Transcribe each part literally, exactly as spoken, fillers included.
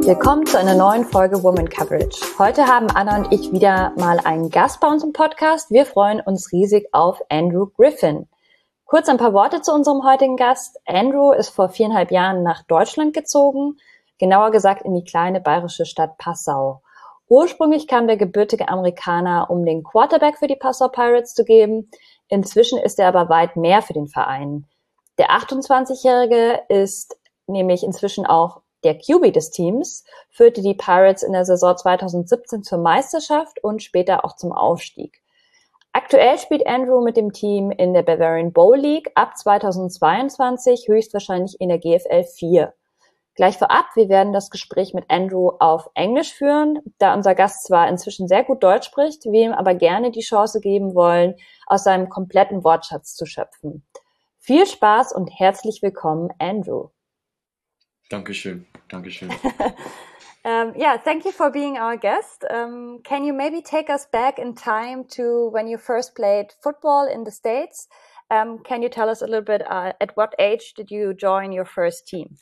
willkommen zu einer neuen Folge Woman Coverage. Heute haben Anna und ich wieder mal einen Gast bei uns im Podcast. Wir freuen uns riesig auf Andrew Griffin. Kurz ein paar Worte zu unserem heutigen Gast. Andrew ist vor viereinhalb Jahren nach Deutschland gezogen, genauer gesagt in die kleine bayerische Stadt Passau. Ursprünglich kam der gebürtige Amerikaner, um den Quarterback für die Passau Pirates zu geben. Inzwischen ist er aber weit mehr für den Verein. Der achtundzwanzigjährige ist nämlich inzwischen auch der Q B des Teams, führte die Pirates in der Saison zweitausendsiebzehn zur Meisterschaft und später auch zum Aufstieg. Aktuell spielt Andrew mit dem Team in der Bavarian Bowl League, ab zweitausendzweiundzwanzig höchstwahrscheinlich in der G F L vier. Gleich vorab, wir werden das Gespräch mit Andrew auf Englisch führen, da unser Gast zwar inzwischen sehr gut Deutsch spricht, wir ihm aber gerne die Chance geben wollen, aus seinem kompletten Wortschatz zu schöpfen. Viel Spaß und herzlich willkommen, Andrew. Dankeschön, Dankeschön. um, yeah, thank you for being our guest. Um, can you maybe take us back in time to when you first played football in the States? Um, can you tell us a little bit, uh, at what age did you join your first team?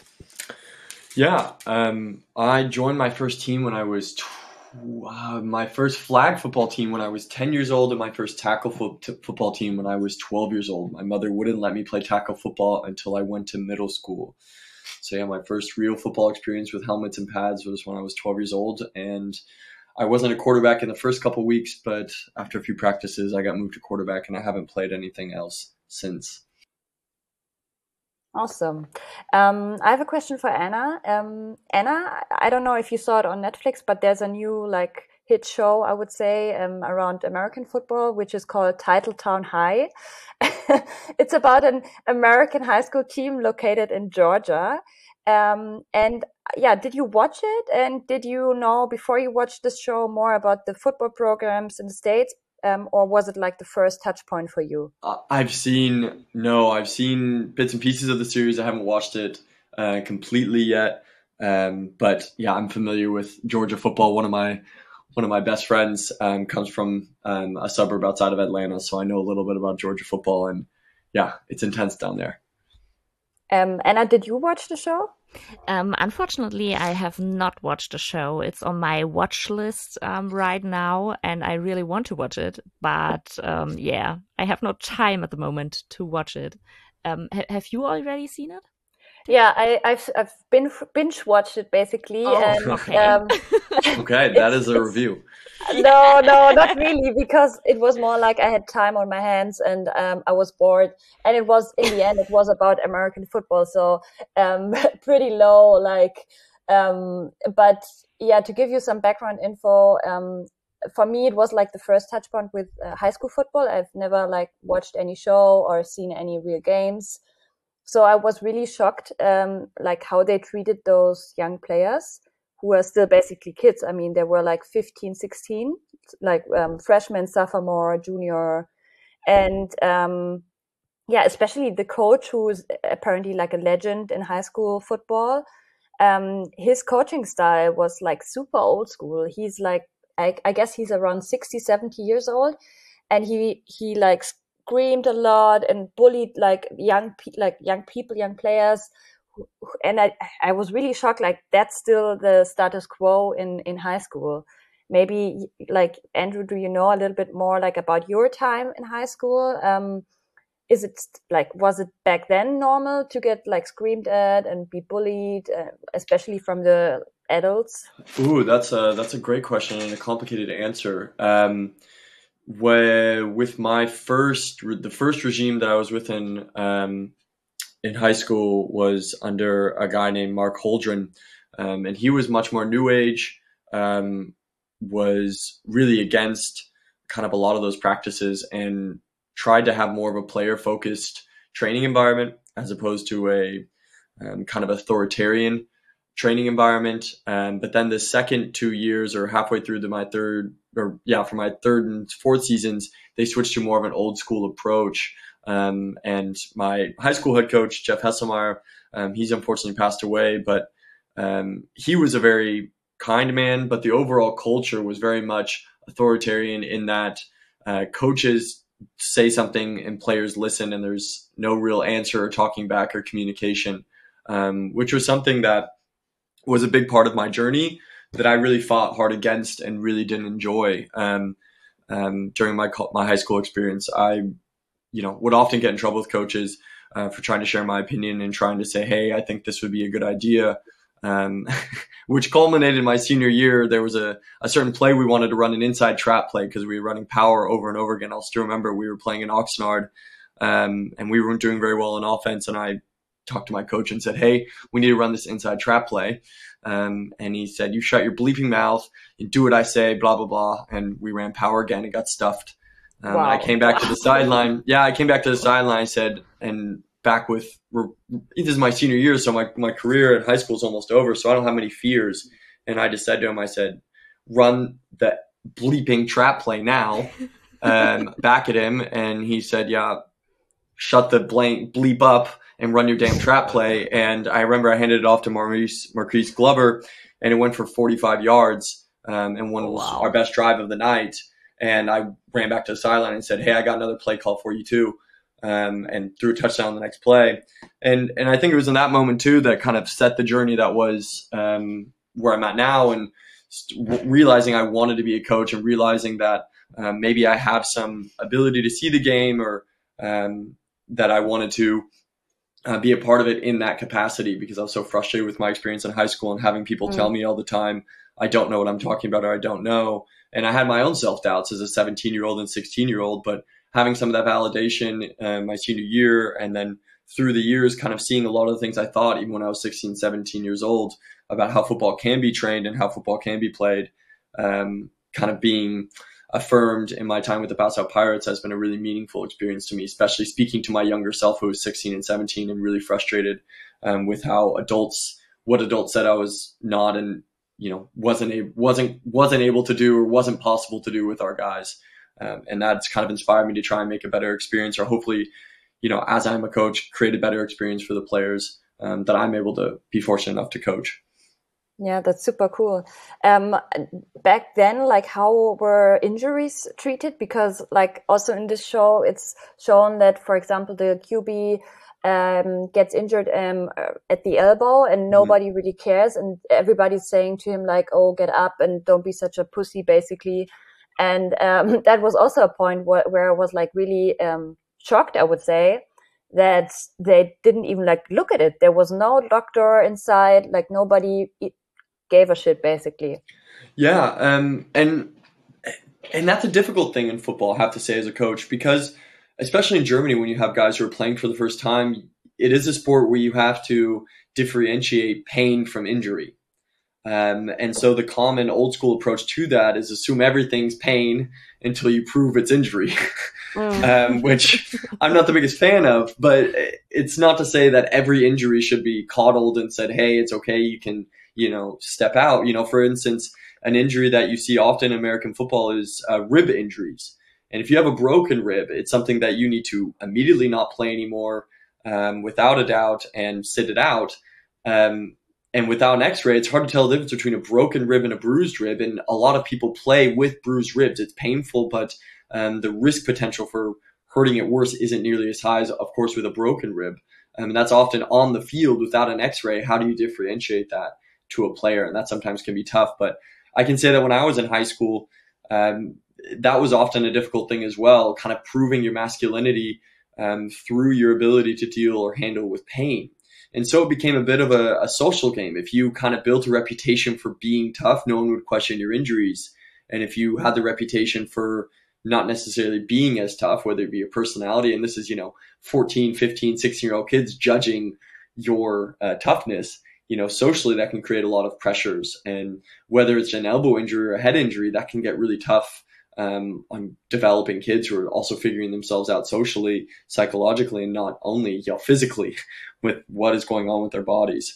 Yeah, um, I joined my first team when I was, tw- uh, my first flag football team when I was ten years old, and my first tackle fo- t- football team when I was twelve years old. My mother wouldn't let me play tackle football until I went to middle school. So yeah, my first real football experience with helmets and pads was when I was twelve years old, and I wasn't a quarterback in the first couple weeks, but after a few practices, I got moved to quarterback, and I haven't played anything else since. Awesome. Um, I have a question for Anna. Um, Anna, I don't know if you saw it on Netflix, but there's a new like hit show, I would say, um, around American football, which is called Titletown High. It's about an American high school team located in Georgia. Um, and yeah, did you watch it? And did you know before you watched this show more about the football programs in the States? Um, or was it like the first touch point for you? Uh, I've seen, no, I've seen bits and pieces of the series. I haven't watched it uh, completely yet. Um, but yeah, I'm familiar with Georgia football. One of my One of my best friends um, comes from um, a suburb outside of Atlanta, so I know a little bit about Georgia football, and yeah, it's intense down there. Um, Anna, did you watch the show? Um, unfortunately, I have not watched the show. It's on my watch list um, right now, and I really want to watch it. But um, yeah, I have no time at the moment to watch it. Um, ha- have you already seen it? Yeah, I, I've I've been binge watched it basically. Oh, and, okay. Um, okay, that is a review. No, no, not really, because it was more like I had time on my hands and um, I was bored. And it was, in the end, it was about American football, so um, pretty low. Like, um, but yeah, to give you some background info, um, for me it was like the first touch point with uh, high school football. I've never like watched any show or seen any real games. So I was really shocked, um, like how they treated those young players who were still basically kids. I mean, they were like fifteen, sixteen, like um, freshman, sophomore, junior. And um, yeah, especially the coach, who is apparently like a legend in high school football. Um, his coaching style was like super old school. He's like, I, I guess he's around sixty, seventy years old. And he, he like screamed a lot and bullied like young pe- like young people, young players, and I I was really shocked. Like that's still the status quo in in high school. Maybe like Andrew, do you know a little bit more like about your time in high school? Um, is it like was it back then normal to get like screamed at and be bullied, uh, especially from the adults? Ooh, that's a that's a great question and a complicated answer. Um, where with my first the first regime that I was within um, in high school was under a guy named Mark Holdren, um, and he was much more new age, um, was really against kind of a lot of those practices and tried to have more of a player focused training environment as opposed to a um, kind of authoritarian training environment. Um, but then the second two years or halfway through the, my third or yeah, for my third and fourth seasons, they switched to more of an old school approach. Um, and my high school head coach, Jeff Hesselmeyer, um, he's unfortunately passed away, but um, he was a very kind man, but the overall culture was very much authoritarian in that uh, coaches say something and players listen, and there's no real answer or talking back or communication, um, which was something that was a big part of my journey that I really fought hard against and really didn't enjoy. Um, um, during my my high school experience, I, you know, would often get in trouble with coaches uh, for trying to share my opinion and trying to say, hey, I think this would be a good idea. Um, which culminated in my senior year. There was a, a certain play we wanted to run, an inside trap play, because we were running power over and over again. I'll still remember we were playing in Oxnard, um, and we weren't doing very well on offense. And I talked to my coach and said, hey, we need to run this inside trap play. Um, and he said, you shut your bleeping mouth and do what I say, blah, blah, blah. And we ran power again. It got stuffed. Um, wow. I came back to the sideline. Yeah, I came back to the sideline. I said, and back with, this is my senior year, so my, my career in high school is almost over, so I don't have many fears. And I just said to him, I said, run the bleeping trap play now, um, back at him. And he said, yeah, shut the blank bleep up and run your damn trap play. And I remember I handed it off to Maurice, Marquise Glover, and it went for forty-five yards, um, and one was wow. our best drive of the night. And I ran back to the sideline and said, hey, I got another play call for you too. Um, and threw a touchdown the next play. And and I think it was in that moment too that kind of set the journey that was um, where I'm at now, and st- realizing I wanted to be a coach, and realizing that um, maybe I have some ability to see the game, or um, that I wanted to uh, be a part of it in that capacity, because I was so frustrated with my experience in high school and having people mm. tell me all the time, I don't know what I'm talking about, or I don't know. And I had my own self-doubts as a seventeen-year-old and sixteen-year-old, but having some of that validation uh, my senior year, and then through the years kind of seeing a lot of the things I thought even when I was sixteen, seventeen years old about how football can be trained and how football can be played, um, kind of being affirmed in my time with the Pass Out Pirates has been a really meaningful experience to me, especially speaking to my younger self who was sixteen and seventeen and really frustrated um, with how adults, what adults said I was not and, you know, wasn't, a, wasn't, wasn't able to do or wasn't possible to do with our guys. Um, and that's kind of inspired me to try and make a better experience, or hopefully, you know, as I'm a coach, create a better experience for the players um, that I'm able to be fortunate enough to coach. Yeah, that's super cool. Um, back then, like, how were injuries treated? Because, like, also in this show, it's shown that, for example, the Q B um, gets injured um, at the elbow, and nobody mm-hmm. really cares, and everybody's saying to him, like, "Oh, get up and don't be such a pussy," basically. And um, that was also a point where, where I was like really um, shocked, I would say, that they didn't even like look at it. There was no doctor inside, like nobody gave a shit, basically. Yeah, um, and and that's a difficult thing in football, I have to say, as a coach, because especially in Germany, when you have guys who are playing for the first time, it is a sport where you have to differentiate pain from injury. Um, and so the common old school approach to that is assume everything's pain until you prove it's injury, mm. um, which I'm not the biggest fan of, but it's not to say that every injury should be coddled and said, hey, it's okay, you can, you know, step out. You know, for instance, an injury that you see often in American football is uh, rib injuries. And if you have a broken rib, it's something that you need to immediately not play anymore, um, without a doubt, and sit it out. Um, And without an x-ray, it's hard to tell the difference between a broken rib and a bruised rib. And a lot of people play with bruised ribs. It's painful, but um, the risk potential for hurting it worse isn't nearly as high as, of course, with a broken rib. Um, and that's often on the field without an x-ray. How do you differentiate that to a player? And that sometimes can be tough. But I can say that when I was in high school, um, that was often a difficult thing as well, kind of proving your masculinity um, through your ability to deal or handle with pain. And so it became a bit of a, a social game. If you kind of built a reputation for being tough, no one would question your injuries. And if you had the reputation for not necessarily being as tough, whether it be your personality, and this is, you know, fourteen, fifteen, sixteen year old kids judging your uh, toughness, you know, socially that can create a lot of pressures. And whether it's an elbow injury or a head injury, that can get really tough um, on developing kids who are also figuring themselves out socially, psychologically, and not only, you know, physically with what is going on with their bodies.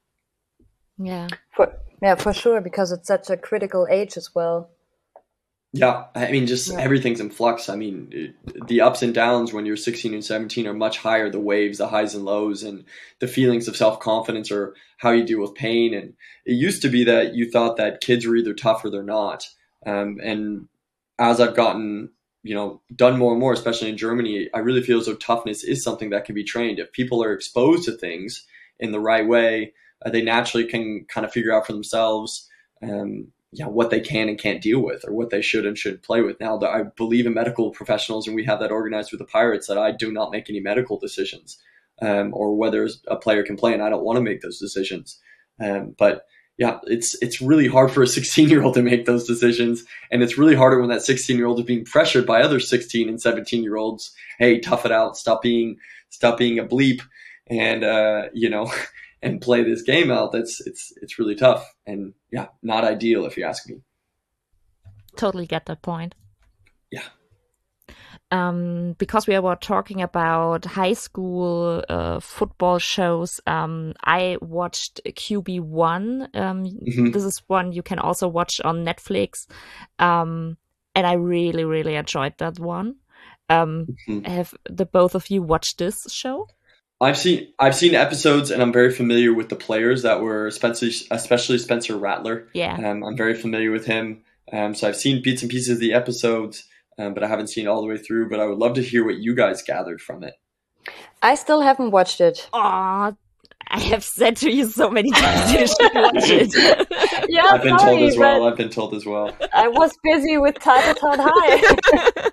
Yeah. For, yeah, for sure, because it's such a critical age as well. Yeah, I mean, just yeah. everything's in flux. I mean, it, the ups and downs when you're sixteen and seventeen are much higher, the waves, the highs and lows, and the feelings of self-confidence or how you deal with pain. And it used to be that you thought that kids were either tough or they're not. Um, and as I've gotten, you know, done more and more, especially in Germany, I really feel as though toughness is something that can be trained. If people are exposed to things in the right way, uh, they naturally can kind of figure out for themselves, um, yeah, what they can and can't deal with, or what they should and should play with. Now, I believe in medical professionals, and we have that organized with the Pirates, that I do not make any medical decisions, um, or whether a player can play, and I don't want to make those decisions. Um, but yeah, it's it's really hard for a sixteen-year-old to make those decisions, and it's really harder when that sixteen-year-old is being pressured by other sixteen and seventeen-year-olds. Hey, tough it out, stop being stop being a bleep, and uh, you know. and play this game out. That's it's it's really tough, and yeah, not ideal if you ask me. Totally get that point. Yeah. Um, because we were talking about high school uh, football shows, um, I watched Q B one. Um, mm-hmm. This is one you can also watch on Netflix, um, and I really, really enjoyed that one. Um, mm-hmm. Have the both of you watched this show? I've seen I've seen episodes, and I'm very familiar with the players that were, especially especially Spencer Rattler. Yeah, um, I'm very familiar with him. Um, so I've seen bits and pieces of the episodes, um, but I haven't seen it all the way through. But I would love to hear what you guys gathered from it. I still haven't watched it. Aw, I have said to you so many times you should watch it. Yeah, I've been sorry, told as well. I've been told as well. I was busy with Titletown High.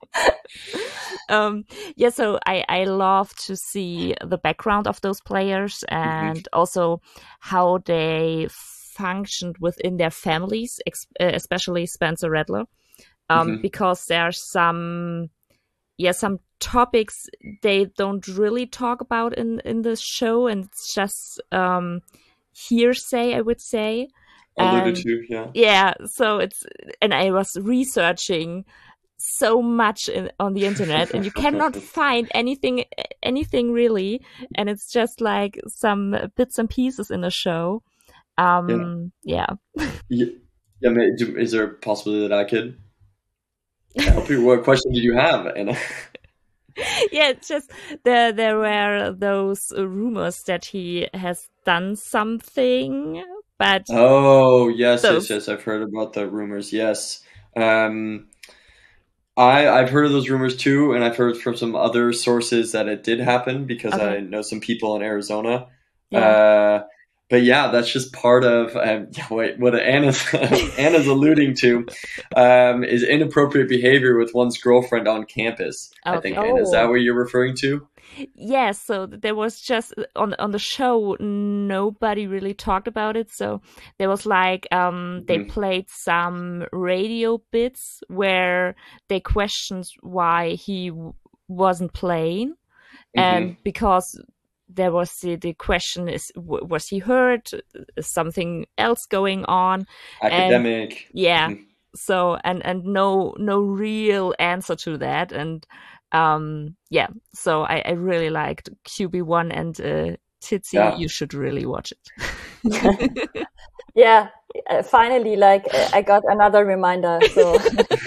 um yeah so i i love to see the background of those players, and mm-hmm. also how they functioned within their families, especially Spencer Rattler, um mm-hmm. because there are some yeah some topics they don't really talk about in in this show, and it's just um hearsay, I would say. Alluded to, yeah. Yeah, so it's, and I was researching so much in, on the internet, and you cannot find anything anything really, and it's just like some bits and pieces in the show. Um yeah yeah, yeah man, is there a possibility that I could help you? What question did you have, Anna? Yeah, it's just there there were those rumors that he has done something, but oh yes those... yes yes I've heard about the rumors. Yes, um I, I've heard of those rumors too, and I've heard from some other sources that it did happen, because okay. I know some people in Arizona. Yeah. Uh, but yeah, that's just part of um, wait, what Anna's Anna's alluding to um, is inappropriate behavior with one's girlfriend on campus. Okay. I think, Anna, is that what you're referring to? Yes. Yeah, so there was just on on the show, nobody really talked about it. So there was like um, they mm-hmm. played some radio bits where they questioned why he w- wasn't playing, mm-hmm. and because there was the, the question is w- was he hurt? Is something else going on? Academic. And, yeah. Mm-hmm. So and and no no real answer to that, and. Um, yeah, so I, I really liked Q B one, and uh, Titsy, yeah. You should really watch it. Yeah, uh, finally, like uh, I got another reminder. So,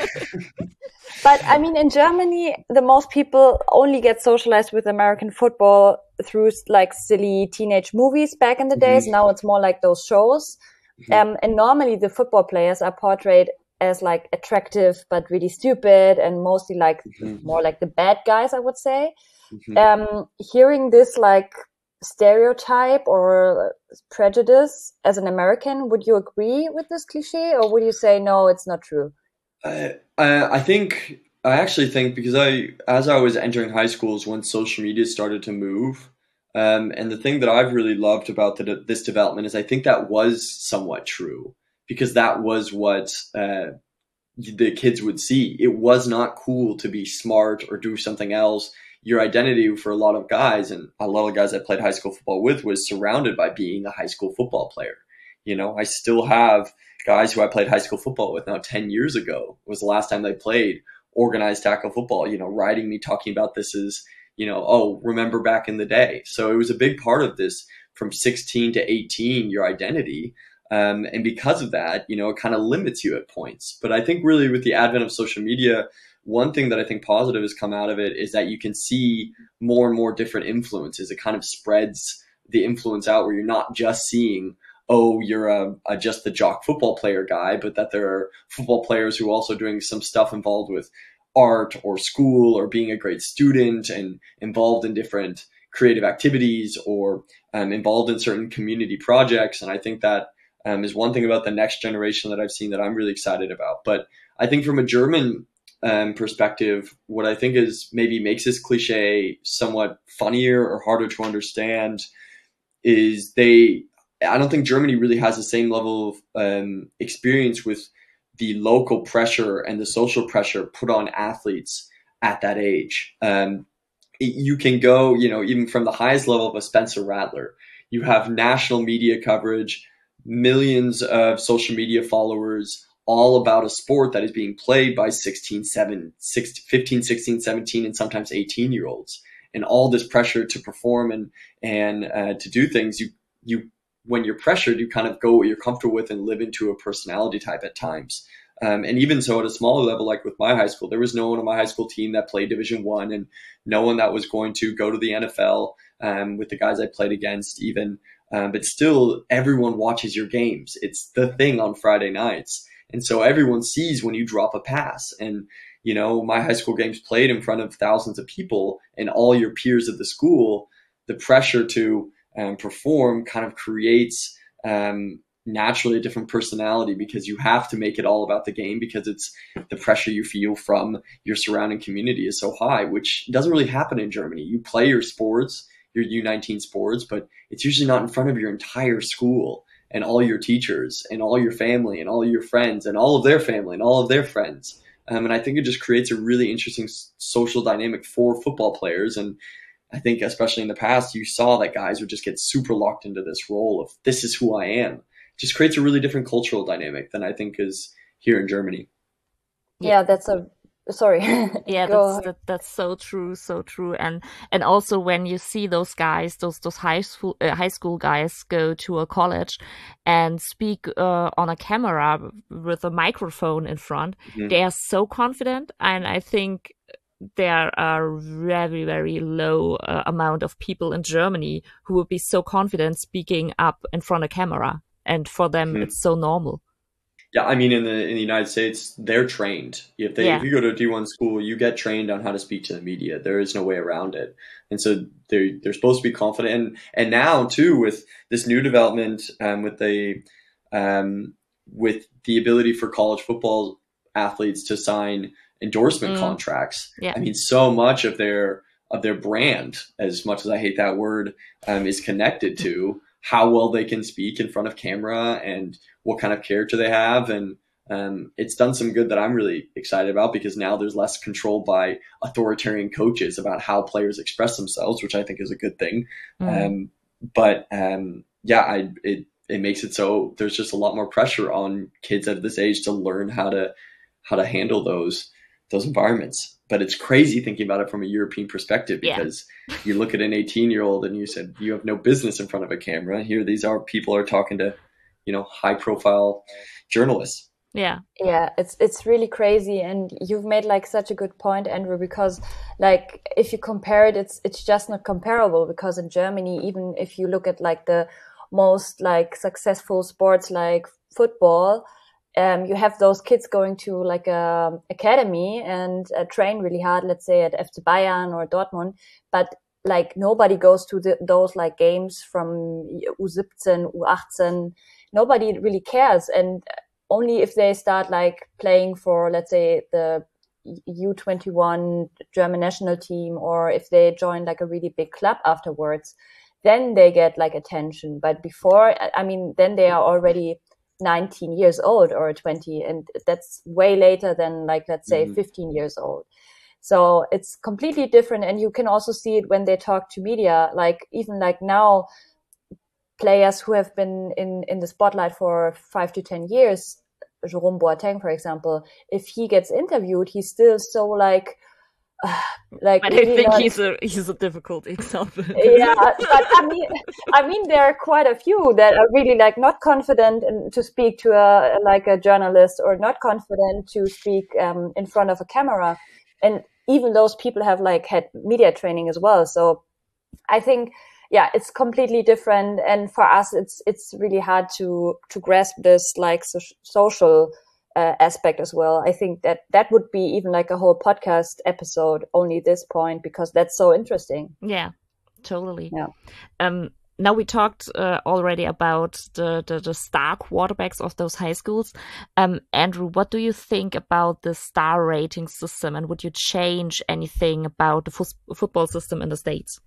but I mean, in Germany, the most people only get socialized with American football through like silly teenage movies back in the days. Mm-hmm. Now it's more like those shows, mm-hmm. um, and normally the football players are portrayed as like attractive but really stupid, and mostly like mm-hmm. more like the bad guys, I would say. Mm-hmm. Um, hearing this like stereotype or prejudice as an American, would you agree with this cliche, or would you say no, it's not true? I I, I think I actually think because I as I was entering high schools when social media started to move, um, and the thing that I've really loved about the, this development is I think that was somewhat true. Because that was what uh, the kids would see. It was not cool to be smart or do something else. Your identity for a lot of guys, and a lot of guys I played high school football with, was surrounded by being a high school football player. You know, I still have guys who I played high school football with now ten years ago. Was the last time they played organized tackle football, you know, writing me talking about this as, you know, oh, remember back in the day. So it was a big part of this from sixteen to eighteen, your identity. Um, and because of that, you know, it kind of limits you at points. But I think really with the advent of social media, one thing that I think positive has come out of it is that you can see more and more different influences. It kind of spreads the influence out where you're not just seeing, oh, you're a, a just the jock football player guy, but that there are football players who are also doing some stuff involved with art or school or being a great student and involved in different creative activities or um, involved in certain community projects. And I think that um, is one thing about the next generation that I've seen that I'm really excited about. But I think from a German um, perspective, what I think is maybe makes this cliche somewhat funnier or harder to understand is they, I don't think Germany really has the same level of um, experience with the local pressure and the social pressure put on athletes at that age. Um, you can go, you know, even from the highest level of a Spencer Rattler, you have national media coverage, millions of social media followers, all about a sport that is being played by sixteen, seven, sixteen, fifteen, sixteen, seventeen, and sometimes eighteen year olds. And all this pressure to perform and, and uh, to do things, you, you, when you're pressured, you kind of go what you're comfortable with and live into a personality type at times. Um, and even so, at a smaller level, like with my high school, there was no one on my high school team that played Division One, and no one that was going to go to the N F L um, with the guys I played against even. Um, but still, everyone watches your games. It's the thing on Friday nights. And so everyone sees when you drop a pass. And, you know, my high school games played in front of thousands of people and all your peers at the school. The pressure to um, perform kind of creates um, naturally a different personality, because you have to make it all about the game, because it's the pressure you feel from your surrounding community is so high, which doesn't really happen in Germany. You play your sports, your U nineteen sports, but it's usually not in front of your entire school and all your teachers and all your family and all your friends and all of their family and all of their friends. Um, and I think it just creates a really interesting social dynamic for football players. And I think especially in the past, you saw that guys would just get super locked into this role of this is who I am. It just creates a really different cultural dynamic than I think is here in Germany. Yeah, that's a sorry. Yeah, Go that's that, that's so true, so true. And and also when you see those guys, those those high school uh, high school guys go to a college and speak uh, on a camera with a microphone in front, Mm-hmm. they are so confident, and I think there are very very low uh, amount of people in Germany who would be so confident speaking up in front of camera, and for them Mm-hmm. it's so normal. Yeah, I mean, in the in the United States, they're trained. If they Yeah. if you go to a D one school, you get trained on how to speak to the media. There is no way around it. And so they're they're supposed to be confident. And and now too, with this new development, um, with the um, with the ability for college football athletes to sign endorsement Mm. contracts. Yeah. I mean, so much of their of their brand, as much as I hate that word, um, is connected to how well they can speak in front of camera and what kind of character they have. And um, it's done some good that I'm really excited about, because now there's less control by authoritarian coaches about how players express themselves, which I think is a good thing. Mm. Um, but um, yeah, I, it, it makes it so there's just a lot more pressure on kids at this age to learn how to, how to handle those, those environments. But it's crazy thinking about it from a European perspective, Yeah. because you look at an eighteen year old and you said, you have no business in front of a camera. Here, these are people are talking to, you know, high profile journalists. Yeah. Yeah, it's it's really crazy, and you've made like such a good point, Andrew, because like if you compare it, it's it's just not comparable, because in Germany, even if you look at like the most like successful sports like football, um, you have those kids going to like a academy and uh, train really hard, let's say at F C Bayern or Dortmund, but like nobody goes to the, those like games from U seventeen, U eighteen. Nobody really cares, and only if they start like playing for, let's say, the U twenty-one German national team, or if they join like a really big club afterwards, then they get like attention. But before, I mean, then they are already nineteen years old or twenty, and that's way later than like, let's say, Mhm. fifteen years old. So it's completely different. And you can also see it when they talk to media, like even like now, players who have been in, in the spotlight for five to ten years, Jerome Boateng, for example, if he gets interviewed, he's still so like, uh, like But I really think not- he's a he's a difficult example. yeah, but I mean, I mean, there are quite a few that are really like not confident in, to speak to a like a journalist, or not confident to speak um, in front of a camera, and even those people have like had media training as well. So I think, yeah, it's completely different, and for us, it's it's really hard to to grasp this like so- social uh, aspect as well. I think that that would be even like a whole podcast episode, only this point, because that's so interesting. Yeah, totally. Yeah. Um, now we talked uh, already about the, the, the star quarterbacks of those high schools. Um, Andrew, what do you think about the star rating system, and would you change anything about the fo- football system in the States?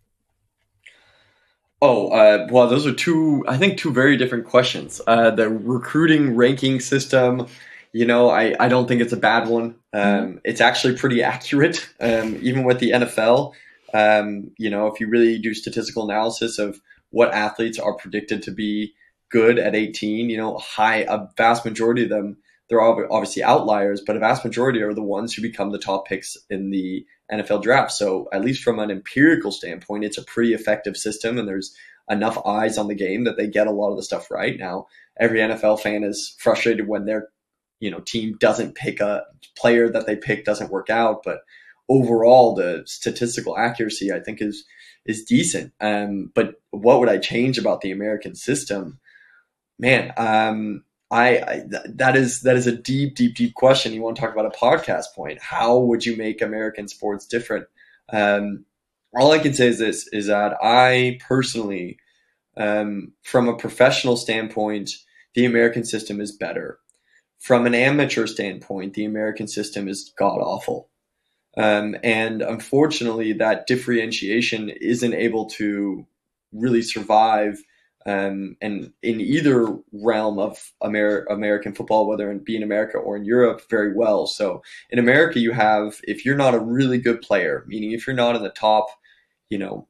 Oh, uh, well, those are two, I think, two very different questions. Uh, the recruiting ranking system, you know, I, I don't think it's a bad one. Um, mm-hmm. It's actually pretty accurate, um, even with the N F L. Um, you know, if you really do statistical analysis of what athletes are predicted to be good at eighteen, you know, high, a vast majority of them, they're obviously outliers, but a vast majority are the ones who become the top picks in the N F L draft. So at least from an empirical standpoint, it's a pretty effective system, and there's enough eyes on the game that they get a lot of the stuff right. Now, every N F L fan is frustrated when their, you know, team doesn't pick a player that they pick doesn't work out, but overall the statistical accuracy I think is is decent. Um, but what would I change about the American system? Man, um, I, I th- that is that is a deep, deep, deep question. You want to talk about a podcast point? How would you make American sports different? Um, all I can say is this: is that I personally, um, from a professional standpoint, the American system is better. From an amateur standpoint, the American system is god awful. Um, and unfortunately, that differentiation isn't able to really survive um, and in either realm of Amer- American football, whether it be in America or in Europe, very well. So in America, you have, if you're not a really good player, meaning if you're not in the top, you know,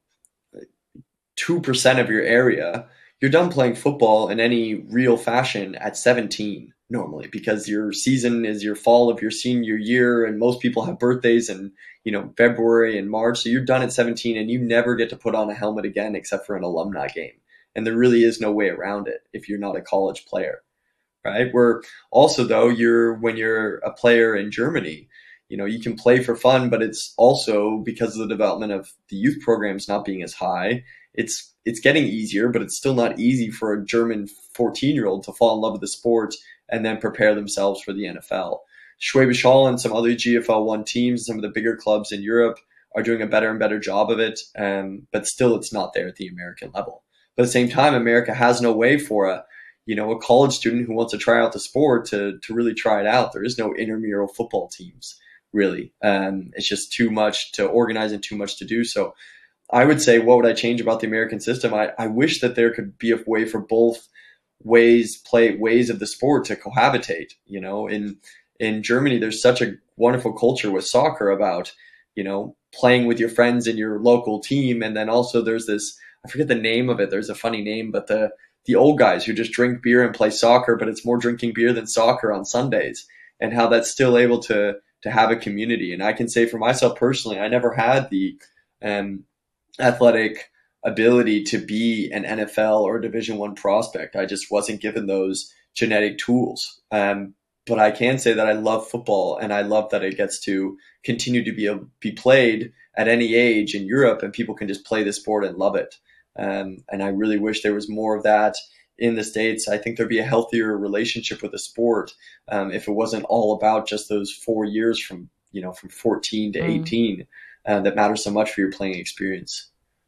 two percent of your area, you're done playing football in any real fashion at seventeen. Normally, because your season is your fall of your senior year, and most people have birthdays in, you know, February and March. So you're done at seventeen, and you never get to put on a helmet again except for an alumni game. And there really is no way around it if you're not a college player, right? Where also though, you're when you're a player in Germany, you know, you can play for fun, but it's also because of the development of the youth programs not being as high. It's it's getting easier, but it's still not easy for a German fourteen year old to fall in love with the sport and then prepare themselves for the N F L. Schwäbisch Hall and some other G F L one teams, some of the bigger clubs in Europe are doing a better and better job of it, um, but still it's not there at the American level. But at the same time, America has no way for a, you know, a college student who wants to try out the sport to to really try it out. There is no intramural football teams, really. Um, it's just too much to organize and too much to do. So I would say, what would I change about the American system? I, I wish that there could be a way for both ways play ways of the sport to cohabitate. You know, in in Germany, there's such a wonderful culture with soccer about, you know, playing with your friends in your local team, and then also there's this, I forget the name of it. There's a funny name, but the the old guys who just drink beer and play soccer, but it's more drinking beer than soccer on Sundays, and how that's still able to to have a community. And I can say for myself personally, I never had the um, athletic ability to be an N F L or Division One prospect. I just wasn't given those genetic tools. Um, but I can say that I love football, and I love that it gets to continue to be a, be played at any age in Europe, and people can just play the sport and love it. Um, and I really wish there was more of that in the States. I think there'd be a healthier relationship with the sport um, if it wasn't all about just those four years from, you know, from fourteen to mm. eighteen uh, that matters so much for your playing experience.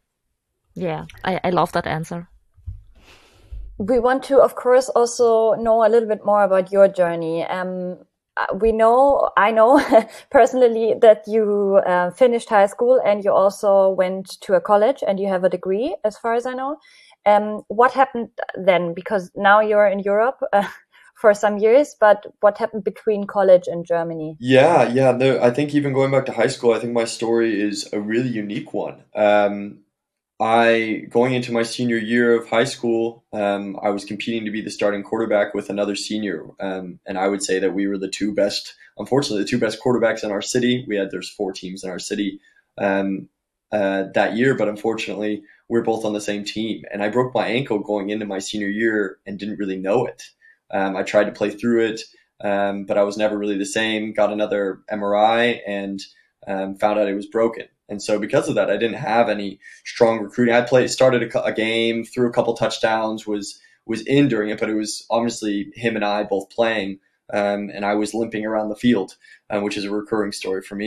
Yeah, I, I love that answer. We want to, of course, also know a little bit more about your journey. Um, we know, I know personally that you uh, finished high school and you also went to a college and you have a degree, as far as I know. Um, what happened then? Because now you're in Europe uh, for some years, but what happened between college and Germany? Yeah, yeah. No, I think even going back to high school, I think my story is a really unique one. Um, I, going into my senior year of high school, um, I was competing to be the starting quarterback with another senior. Um, and I would say that we were the two best, unfortunately, the two best quarterbacks in our city. We had, there's four teams in our city um, uh, that year, but unfortunately, we we're both on the same team. And I broke my ankle going into my senior year and didn't really know it. Um, I tried to play through it, um, but I was never really the same. Got another M R I and um, found out it was broken. And so because of that, I didn't have any strong recruiting. I played, started a, a game, threw a couple touchdowns, was was in during it, but it was obviously him and I both playing, um, and I was limping around the field, uh, which is a recurring story for me.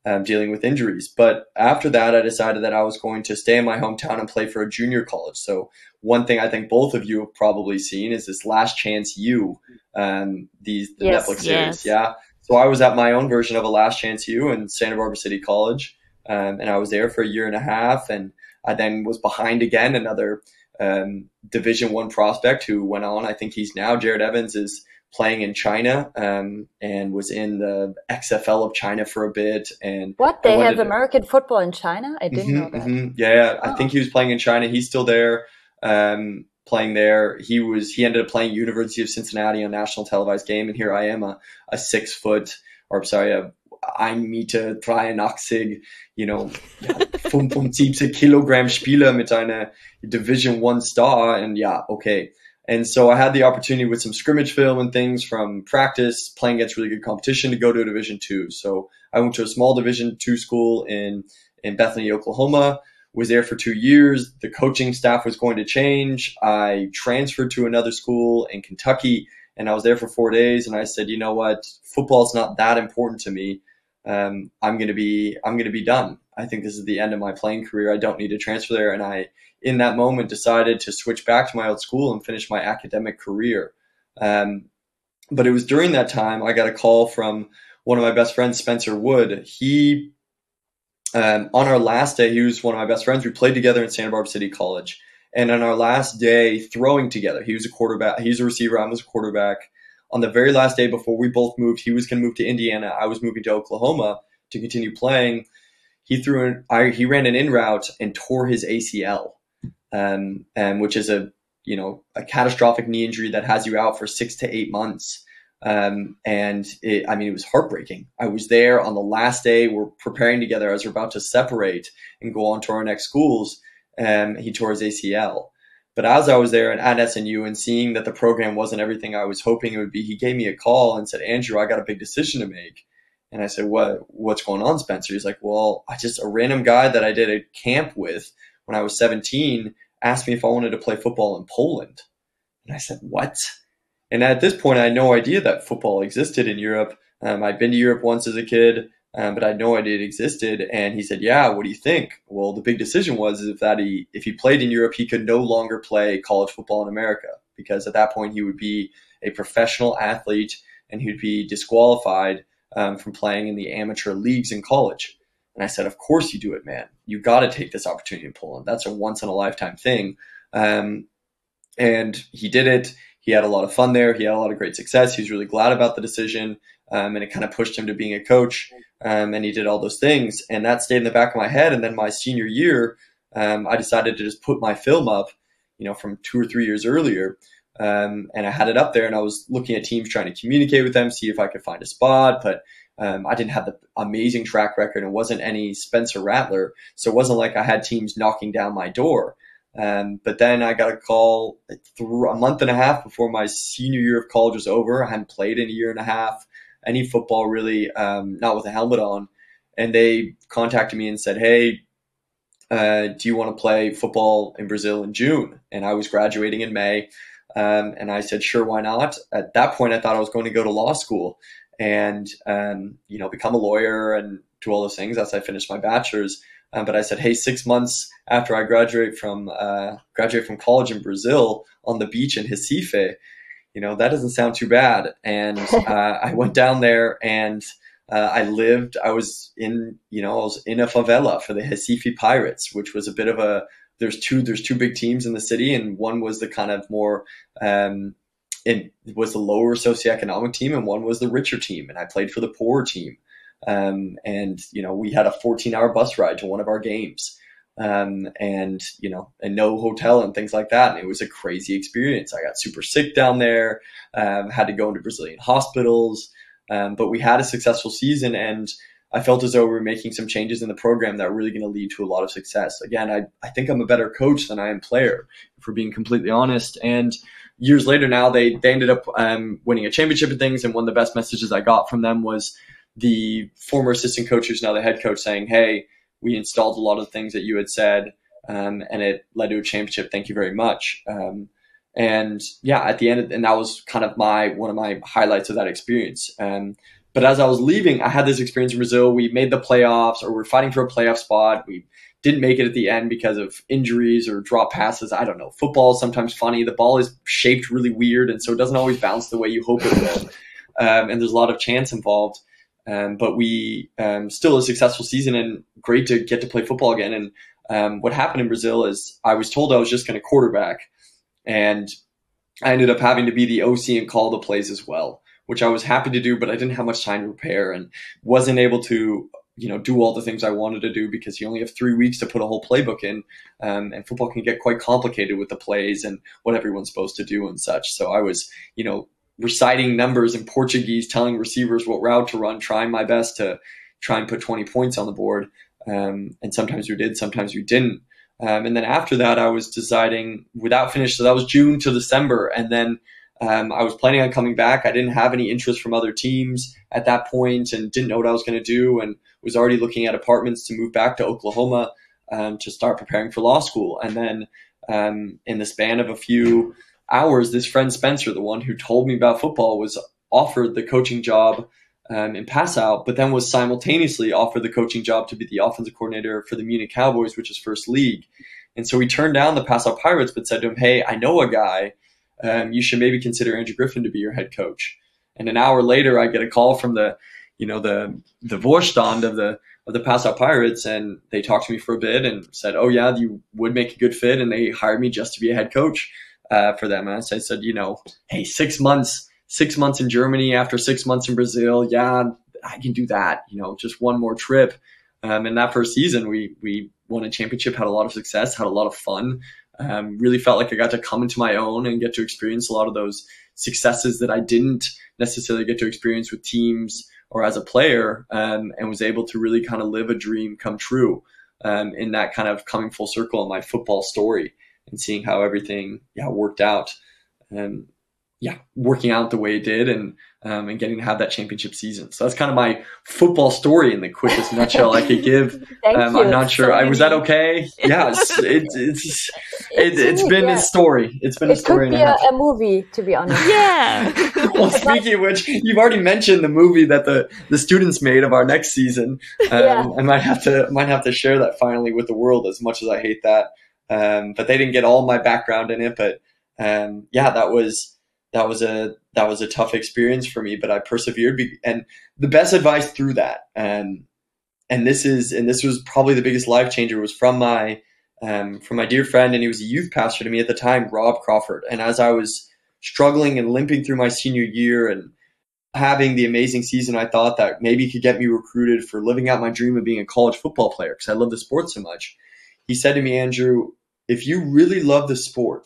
um, dealing with injuries. But after that, I decided that I was going to stay in my hometown and play for a junior college. So one thing I think both of you have probably seen is this Last Chance U, um, these the Yes. Netflix series. Yes. Yeah. So I was at my own version of a Last Chance U in Santa Barbara City College, um, and I was there for a year and a half, and I then was behind again another um, Division One prospect who went on. I think he's now Jared Evans is playing in China, um, and was in the X F L of China for a bit. And What? I They wanted have to- American football in China? I didn't know Mhm, that. mhm. Yeah, yeah. I Oh. think he was playing in China. He's still there, um, playing there. He was. He ended up playing University of Cincinnati on national televised game, and here I am, a, a six foot, or sorry, a ein Meter dreiundachtzig, you know, fünfundsiebzig Kilogramm Spieler mit einer Division One star, and yeah, okay. And so I had the opportunity with some scrimmage film and things from practice, playing against really good competition, to go to a Division Two. So I went to a small Division Two school in in Bethany, Oklahoma. Was there for two years. The coaching staff was going to change. I transferred to another school in Kentucky, and I was there for four days. And I said, you know what, football's not that important to me. Um, I'm gonna be I'm gonna be done. I think this is the end of my playing career. I don't need to transfer there. And I, in that moment, decided to switch back to my old school and finish my academic career. Um, but it was during that time I got a call from one of my best friends, Spencer Wood. He, um, on our last day, he was one of my best friends. We played together in Santa Barbara City College. And on our last day throwing together, he was a quarterback. He's a receiver. I was a quarterback. On the very last day before we both moved, he was going to move to Indiana. I was moving to Oklahoma to continue playing. He threw an, I, he ran an in route and tore his A C L, um, and which is a, you know, a catastrophic knee injury that has you out for six to eight months. Um, and it, I mean, it was heartbreaking. I was there on the last day. We're preparing together as we're about to separate and go on to our next schools. And he tore his A C L. But as I was there at S N U and seeing that the program wasn't everything I was hoping it would be, he gave me a call and said, Andrew, I got a big decision to make. And I said, what, what's going on, Spencer? He's like, well, I just, a random guy that I did a camp with when I was seventeen asked me if I wanted to play football in Poland. And I said, what? And at this point, I had no idea that football existed in Europe. Um, I'd been to Europe once as a kid, um, but I had no idea it existed. And he said, yeah, what do you think? Well, the big decision was is if that he, if he played in Europe, he could no longer play college football in America, because at that point he would be a professional athlete and he'd be disqualified um, from playing in the amateur leagues in college. And I said, of course you do it, man. You got to take this opportunity in Poland. That's a once in a lifetime thing. Um, and he did it. He had a lot of fun there. He had a lot of great success. He was really glad about the decision. Um, and it kind of pushed him to being a coach. Um, and he did all those things. And that stayed in the back of my head. And then my senior year, um, I decided to just put my film up, you know, from two or three years earlier. Um, and I had it up there, and I was looking at teams, trying to communicate with them, see if I could find a spot. But um, I didn't have the amazing track record. It wasn't any Spencer Rattler. So it wasn't like I had teams knocking down my door. Um, but then I got a call through a month and a half before my senior year of college was over. I hadn't played in a year and a half, any football really, um, not with a helmet on. And they contacted me and said, hey, uh, do you want to play football in Brazil in June? And I was graduating in May. Um, and I said, sure, why not? At that point, I thought I was going to go to law school and, um, you know, become a lawyer and do all those things as I finished my bachelor's. Um, but I said, hey, six months after I graduate from uh, graduate from college in Brazil on the beach in Recife, you know, that doesn't sound too bad. And uh, I went down there and uh, I lived, I was in, you know, I was in a favela for the Recife Pirates, which was a bit of a, there's two, there's two big teams in the city. And one was the kind of more, um, it was the lower socioeconomic team, and one was the richer team. And I played for the poorer team. Um, and, you know, we had a fourteen hour bus ride to one of our games, um, and, you know, and no hotel and things like that. And it was a crazy experience. I got super sick down there, um, had to go into Brazilian hospitals. Um, but we had a successful season, and I felt as though we were making some changes in the program that were really going to lead to a lot of success. Again, I, I think I'm a better coach than I am player, if we're being completely honest. And years later now, they, they ended up, um, winning a championship and things. And one of the best messages I got from them was the former assistant coach, who's now the head coach, saying, hey, we installed a lot of the things that you had said, um, and it led to a championship. Thank you very much. Um, and yeah, at the end, of, and that was kind of my, one of my highlights of that experience. Um, but as I was leaving, I had this experience in Brazil. We made the playoffs, or we're fighting for a playoff spot. We didn't make it at the end because of injuries or drop passes. I don't know. Football is sometimes funny. The ball is shaped really weird, and so it doesn't always bounce the way you hope it will. Um, and there's a lot of chance involved. Um, but we um, still a successful season, and great to get to play football again. And um, what happened in Brazil is I was told I was just going to quarterback, and I ended up having to be the O C and call the plays as well, which I was happy to do, but I didn't have much time to prepare and wasn't able to, you know, do all the things I wanted to do because you only have three weeks to put a whole playbook in. Um, and football can get quite complicated with the plays and what everyone's supposed to do and such. So I was, you know, reciting numbers in Portuguese, telling receivers what route to run, trying my best to try and put twenty points on the board. Um, and sometimes we did, sometimes we didn't. Um, and then after that, I was deciding without finish. So that was June to December. And then um, I was planning on coming back. I didn't have any interest from other teams at that point and didn't know what I was going to do, and was already looking at apartments to move back to Oklahoma um, to start preparing for law school. And then um, in the span of a few hours, this friend Spencer, the one who told me about football, was offered the coaching job um, in Passau, but then was simultaneously offered the coaching job to be the offensive coordinator for the Munich Cowboys, which is first league. And so he turned down the Passau Pirates, but said to him, hey, I know a guy. Um, you should maybe consider Andrew Griffin to be your head coach. And an hour later, I get a call from the, you know, the the Vorstand of the of the Passau Pirates, and they talked to me for a bit and said, oh yeah, you would make a good fit, and they hired me just to be a head coach uh, for them. And so I said, you know, hey, six months, six months in Germany after six months in Brazil, yeah, I can do that. You know, just one more trip. Um, and that first season, we we won a championship, had a lot of success, had a lot of fun. Um, really felt like I got to come into my own and get to experience a lot of those successes that I didn't necessarily get to experience with teams or as a player, um, and was able to really kind of live a dream come true um, in that kind of coming full circle in my football story and seeing how everything yeah worked out. And yeah, working out the way it did, and um, and getting to have that championship season. So that's kind of my football story in the quickest nutshell I could give. Thank um, you. I'm not sure. So I, was that okay? Yes, it, it's it, it's been yeah. a story. It's been a It story. could be and a a, half. a movie, to be honest. Yeah. Well, speaking of which, you've already mentioned the movie that the, the students made of our next season. Um, Yeah. I might have to might have to share that finally with the world, as much as I hate that. Um, but they didn't get all my background in it. But um, yeah, that was that was a that was a tough experience for me. But I persevered, be- and the best advice through that, um, and this is and this was probably the biggest life changer, was from my um, from my dear friend, and he was a youth pastor to me at the time, Rob Crawford. And as I was struggling and limping through my senior year and having the amazing season I thought that maybe could get me recruited for living out my dream of being a college football player because I love the sport so much, he said to me, Andrew, if you really love the sport,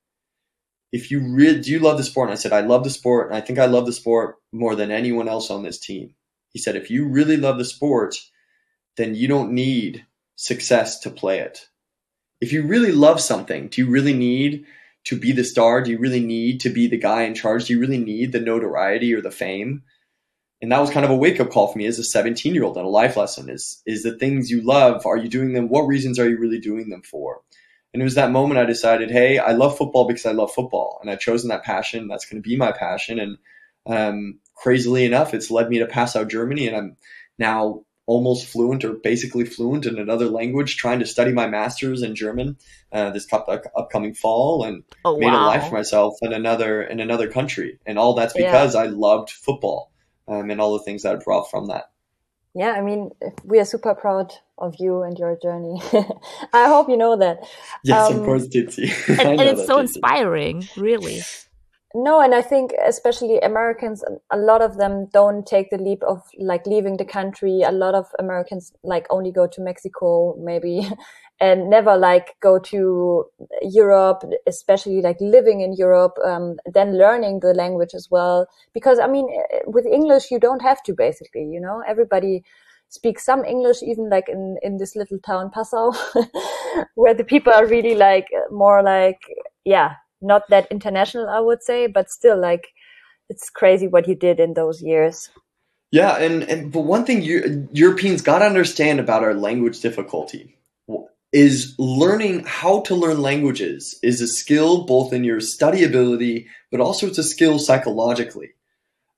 if you really do you love the sport? And I said, I love the sport, and I think I love the sport more than anyone else on this team. He said, if you really love the sport, then you don't need success to play it. If you really love something, do you really need to be the star? Do you really need to be the guy in charge? Do you really need the notoriety or the fame? And that was kind of a wake-up call for me as a seventeen-year-old, and a life lesson is, is the things you love, are you doing them? What reasons are you really doing them for? And it was that moment I decided, hey, I love football because I love football. And I've chosen that passion. That's going to be my passion. And um, crazily enough, it's led me to Passau, Germany. And I'm now almost fluent, or basically fluent, in another language, trying to study my master's in German uh, this up- upcoming fall, and Oh, made a wow. life for myself in another in another country. And all that's because I loved football um, and all the things that I brought from that. Yeah, I mean, we are super proud of you and your journey. I hope you know that. Yes, Um, of course, Titsi. And, I and know it's that, so Titsi. inspiring, really. No, and I think especially Americans, a lot of them don't take the leap of like leaving the country. A lot of Americans like only go to Mexico maybe and never like go to Europe, especially like living in Europe, um, then learning the language as well. Because I mean, with English, you don't have to basically, you know, everybody speaks some English, even like in, in this little town, Passau, where the people are really like more like, yeah, not that international, I would say, but still, like, it's crazy what you did in those years. Yeah, and, and but one thing you, Europeans got to understand about our language difficulty is learning how to learn languages is a skill both in your study ability, but also it's a skill psychologically.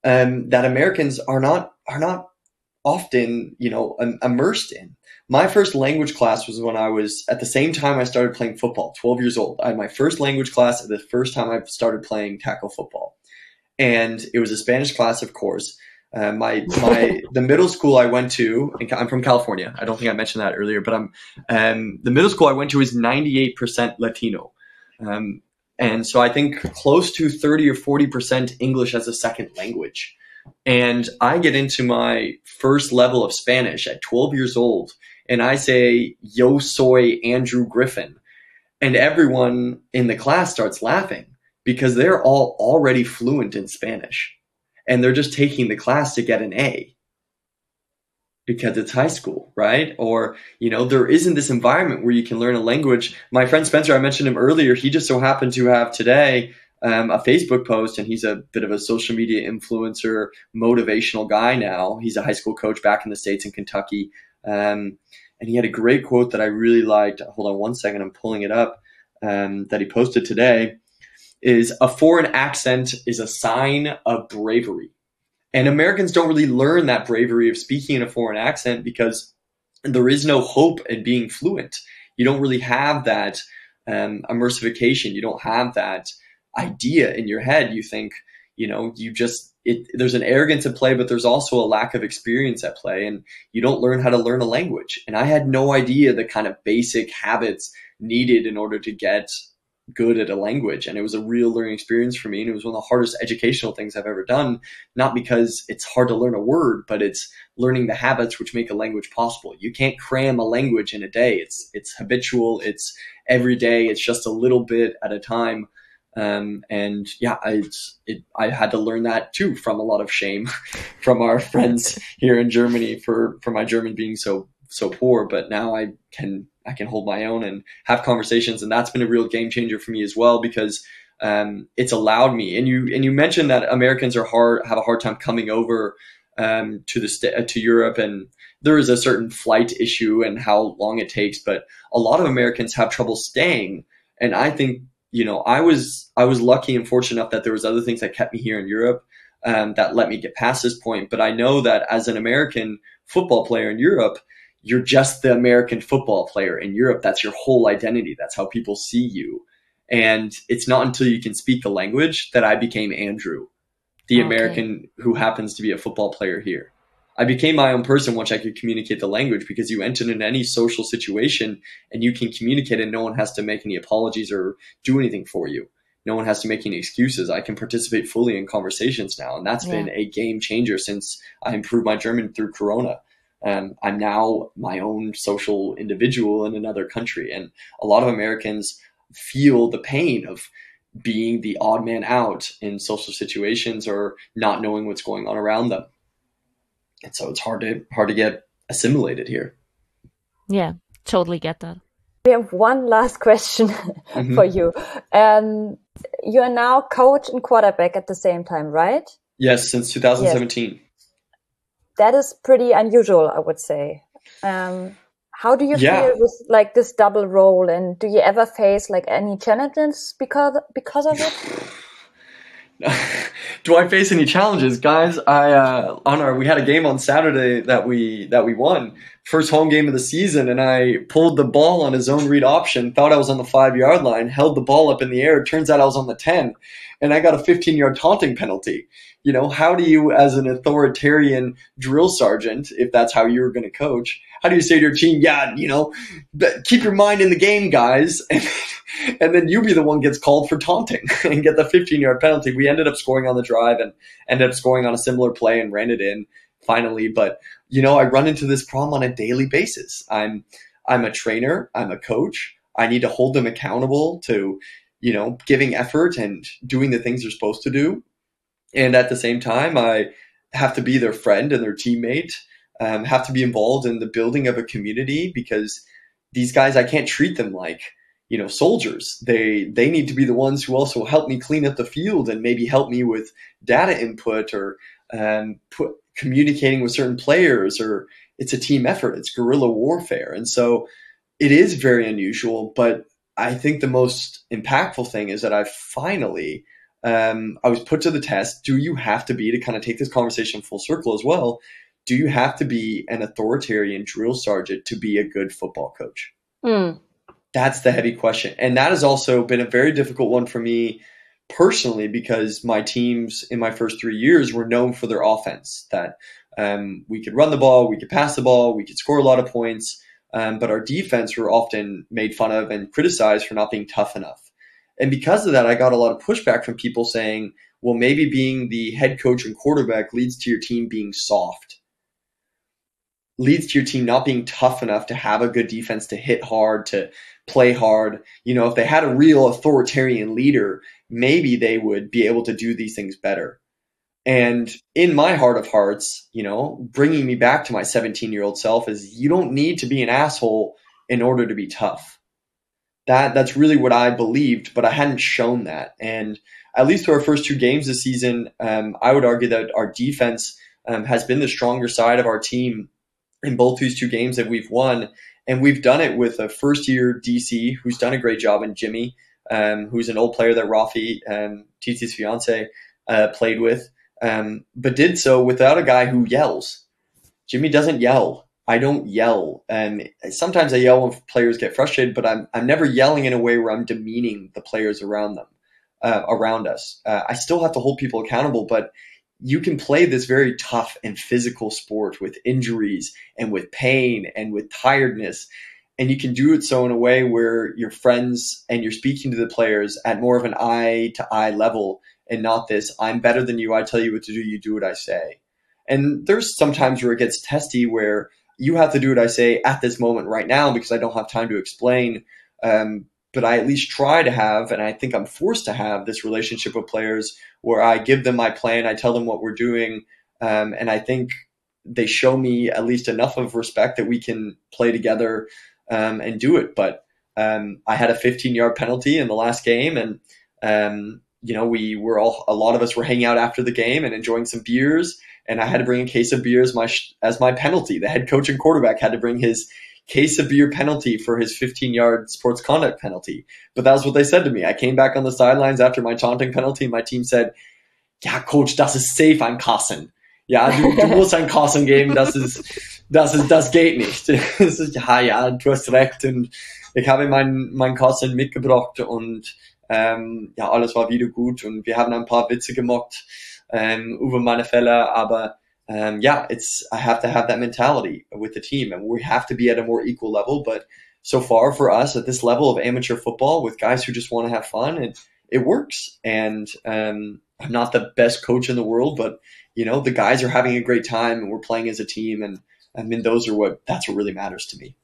um, that Americans are not are not often, you know, im- immersed in. My first language class was when I was at the same time I started playing football, twelve years old. I had my first language class at the first time I started playing tackle football. And it was a Spanish class, of course. Uh, my my the middle school I went to, and I'm from California. I don't think I mentioned that earlier, but I'm um, the middle school I went to is ninety-eight percent Latino, um, and so I think close to thirty or forty percent English as a second language. And I get into my first level of Spanish at twelve years old, and I say, "Yo soy Andrew Griffin," and everyone in the class starts laughing because they're all already fluent in Spanish. And they're just taking the class to get an A because it's high school, right? Or, you know, there isn't this environment where you can learn a language. My friend Spencer, I mentioned him earlier, he just so happened to have today um, a Facebook post, and he's a bit of a social media influencer, motivational guy now. He's a high school coach back in the States in Kentucky. Um, and he had a great quote that I really liked. Hold on one second, I'm pulling it up, um, that he posted today. Is a foreign accent is a sign of bravery. And Americans don't really learn that bravery of speaking in a foreign accent because there is no hope in being fluent. You don't really have that um, immersification. You don't have that idea in your head. You think, you know, you just, it, there's an arrogance at play, but there's also a lack of experience at play, and you don't learn how to learn a language. And I had no idea the kind of basic habits needed in order to get good at a language. And it was a real learning experience for me. And it was one of the hardest educational things I've ever done, not because it's hard to learn a word, but it's learning the habits which make a language possible. You can't cram a language in a day. It's, it's habitual. It's every day. It's just a little bit at a time. Um, and yeah, I, it, I had to learn that too, from a lot of shame from our friends here in Germany for, for my German being so, so poor. But now I can, I can hold my own and have conversations. And that's been a real game changer for me as well, because um, it's allowed me. And you and you mentioned that Americans are hard have a hard time coming over um, to the st- to Europe, and there is a certain flight issue and how long it takes. But a lot of Americans have trouble staying. And I think, you know, I was I was lucky and fortunate enough that there was other things that kept me here in Europe um, that let me get past this point. But I know that as an American football player in Europe, you're just the American football player in Europe. That's your whole identity. That's how people see you. And it's not until you can speak the language that I became Andrew, the okay. American who happens to be a football player here. I became my own person once I could communicate the language, because you enter in any social situation and you can communicate, and no one has to make any apologies or do anything for you. No one has to make any excuses. I can participate fully in conversations now. And that's yeah. been a game changer since I improved my German through Corona. Um, I'm now my own social individual in another country. And a lot of Americans feel the pain of being the odd man out in social situations or not knowing what's going on around them. And so it's hard to hard to get assimilated here. Yeah, totally get that. We have one last question mm-hmm. for you. Um, you are now coach and quarterback at the same time, right? Yes, since two thousand seventeen. Yes. That is pretty unusual, I would say. Um, how do you yeah. feel with like this double role, and do you ever face like any challenges because because of it? Do I face any challenges, guys? I uh, on our we had a game on Saturday that we that we won, first home game of the season, and I pulled the ball on a zone read option, thought I was on the five yard line, held the ball up in the air. Turns out I was on the ten, and I got a fifteen yard taunting penalty. You know, how do you, as an authoritarian drill sergeant, if that's how you were going to coach, how do you say to your team, yeah, you know, keep your mind in the game, guys, and, and then you be the one gets called for taunting and get the fifteen yard penalty. We ended up scoring on the drive and ended up scoring on a similar play and ran it in finally. But, you know, I run into this problem on a daily basis. I'm, I'm a trainer. I'm a coach. I need to hold them accountable to, you know, giving effort and doing the things they're supposed to do. And at the same time, I have to be their friend and their teammate, um, have to be involved in the building of a community, because these guys, I can't treat them like, you know, soldiers. They they need to be the ones who also help me clean up the field and maybe help me with data input or um, put, communicating with certain players, or it's a team effort. It's guerrilla warfare. And so it is very unusual, but I think the most impactful thing is that I've finally um, I was put to the test. Do you have to be, to kind of take this conversation full circle as well, do you have to be an authoritarian drill sergeant to be a good football coach? Mm. That's the heavy question. And that has also been a very difficult one for me personally, because my teams in my first three years were known for their offense, that um, we could run the ball, we could pass the ball, we could score a lot of points. Um, but our defense were often made fun of and criticized for not being tough enough. And because of that, I got a lot of pushback from people saying, well, maybe being the head coach and quarterback leads to your team being soft, leads to your team not being tough enough to have a good defense, to hit hard, to play hard. You know, if they had a real authoritarian leader, maybe they would be able to do these things better. And in my heart of hearts, you know, bringing me back to my seventeen-year-old self is, you don't need to be an asshole in order to be tough. That that's really what I believed, but I hadn't shown that. And at least through our first two games this season, um, I would argue that our defense um, has been the stronger side of our team in both these two games that we've won. And we've done it with a first-year D C who's done a great job, in Jimmy, um, who's an old player that Rafi, um, Titi's fiance, uh, played with. Um, but did so without a guy who yells. Jimmy doesn't yell. I don't yell. And sometimes I yell when players get frustrated, but I'm I'm never yelling in a way where I'm demeaning the players around them, uh, around us. Uh, I still have to hold people accountable, but you can play this very tough and physical sport with injuries and with pain and with tiredness. And you can do it so in a way where you're friends and you're speaking to the players at more of an eye to eye level, and not this, I'm better than you, I tell you what to do, you do what I say. And there's some times where it gets testy, where you have to do what I say at this moment right now because I don't have time to explain. Um, but I at least try to have, and I think I'm forced to have, this relationship with players where I give them my plan, I tell them what we're doing, um, and I think they show me at least enough of respect that we can play together um, and do it. But um, I had a fifteen-yard penalty in the last game, and um, you know, we were all, a lot of us were hanging out after the game and enjoying some beers, and I had to bring a case of beer as my, as my penalty. The head coach and quarterback had to bring his case of beer penalty for his fifteen-yard sports conduct penalty. But that was what they said to me. I came back on the sidelines after my taunting penalty, and my team said, ja, Coach, das ist safe ein Kassen. Ja, du, du musst ein Kassen geben, das ist, das ist, das geht nicht. ja, ja, du hast recht. Und ich habe mein, mein Kassen mitgebracht, und Ähm, ja, alles war wieder gut, und wir haben ein paar Witze gemacht ähm, über meine Fälle, aber um, yeah, it's I have to have that mentality with the team, and we have to be at a more equal level. But so far for us at this level of amateur football, with guys who just want to have fun, it it works. And um, I'm not the best coach in the world, but you know, the guys are having a great time, and we're playing as a team, and I mean, those are what that's what really matters to me.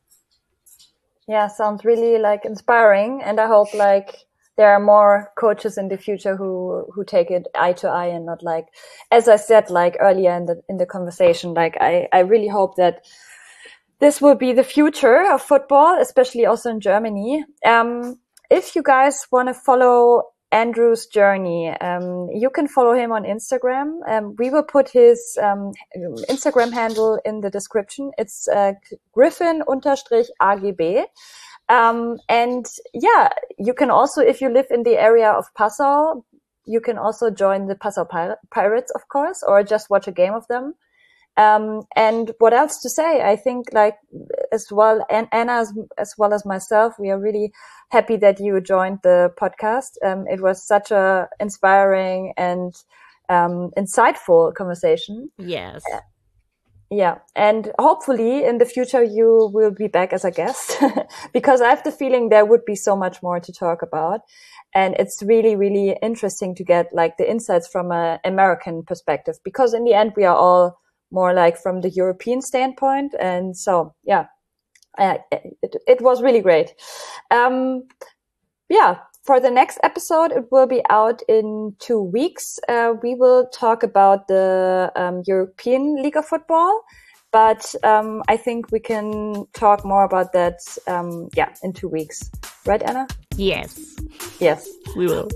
Yeah, sounds really like inspiring, and I hope like there are more coaches in the future who, who take it eye to eye, and not like, as I said, like earlier in the, in the conversation, like I, I really hope that this will be the future of football, especially also in Germany. Um, if you guys want to follow Andrew's journey, um, you can follow him on Instagram. Um, we will put his, um, Instagram handle in the description. It's, uh, Griffin understrich A G B. Um, and yeah, you can also, if you live in the area of Passau, you can also join the Passau Pir- Pirates, of course, or just watch a game of them. Um, and what else to say? I think like as well, and Anna as, as well as myself, we are really happy that you joined the podcast. Um, it was such a inspiring and, um, insightful conversation. Yes. Uh, Yeah, and hopefully in the future you will be back as a guest because I have the feeling there would be so much more to talk about, and it's really, really interesting to get like the insights from an American perspective, because in the end we are all more like from the European standpoint, and so yeah, uh, it, it was really great. Um, yeah. For the next episode, it will be out in two weeks. Uh, we will talk about the um, European League of Football, but um, I think we can talk more about that, um, yeah, in two weeks. Right, Anna? Yes. Yes. We will.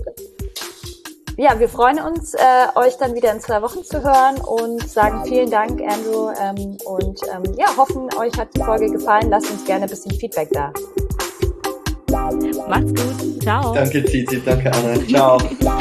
Ja, wir freuen uns, äh, euch dann wieder in zwei Wochen zu hören, und sagen vielen Dank, Andrew, ähm, und ähm, ja, hoffen, euch hat die Folge gefallen. Lasst uns gerne ein bisschen Feedback da. Macht's gut. Ciao. Danke, Titi. Danke, Anna. Ciao.